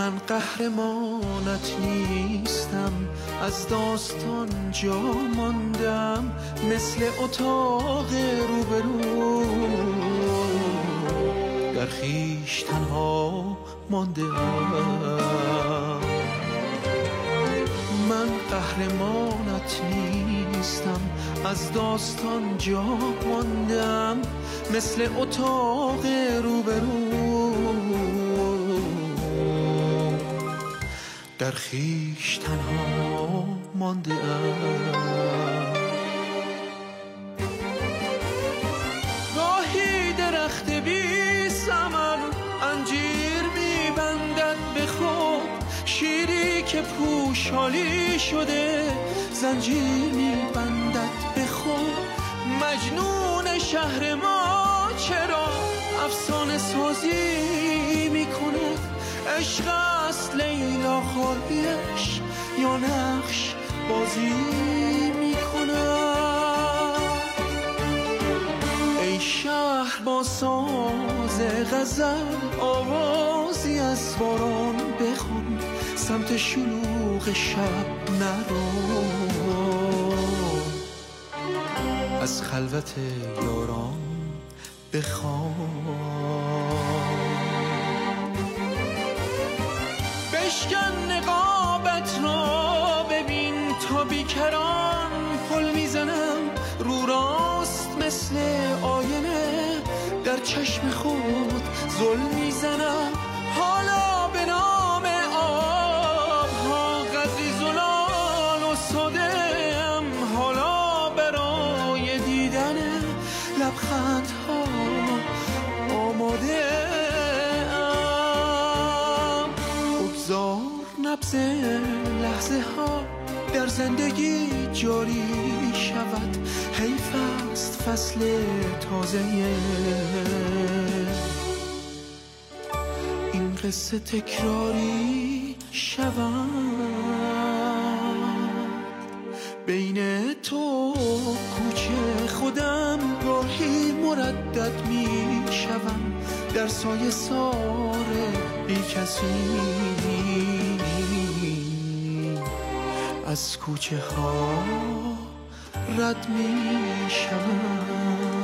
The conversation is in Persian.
من قهرمانت نیستم، از داستان جا ماندم، مثل اتاق روبرو در خویش تنها مانده ام. من قهرمانت نیستم، از داستان جا ماندم، مثل اتاق روبرو در خویش تنها مانده ام. گاهی درخت بی ثمر انجیر میبندد به خود، شیری که پوشالی شده زنجیر میبندد به خود. مجنون شهر ما چرا افسانه سازی میکند؟ عشق است لیلا خواهیش یا نقش بازی میکند؟ ای شهر با ساز غزل آوازی از باران بخون، سمت شلوغ شب نرو، از خلوت یاران بخوان. بشکن نقابت را ببین تا بیکران پل میزنم، رو راست مثل آینه در چشم خود ظلم میزنم. حالا به نام آبها قدری زلال و ساده‌ام، حالا برای دیدن لبخندها آماده ام. بگذار نبض لحظه ها در زندگی جاری شود، حیف است فصل تازه این قصه تکراری شود. بین تو کوچه خودم گاهی مردد می شوم، در سایه سار بی کسی از کوچه ها رد می شوم.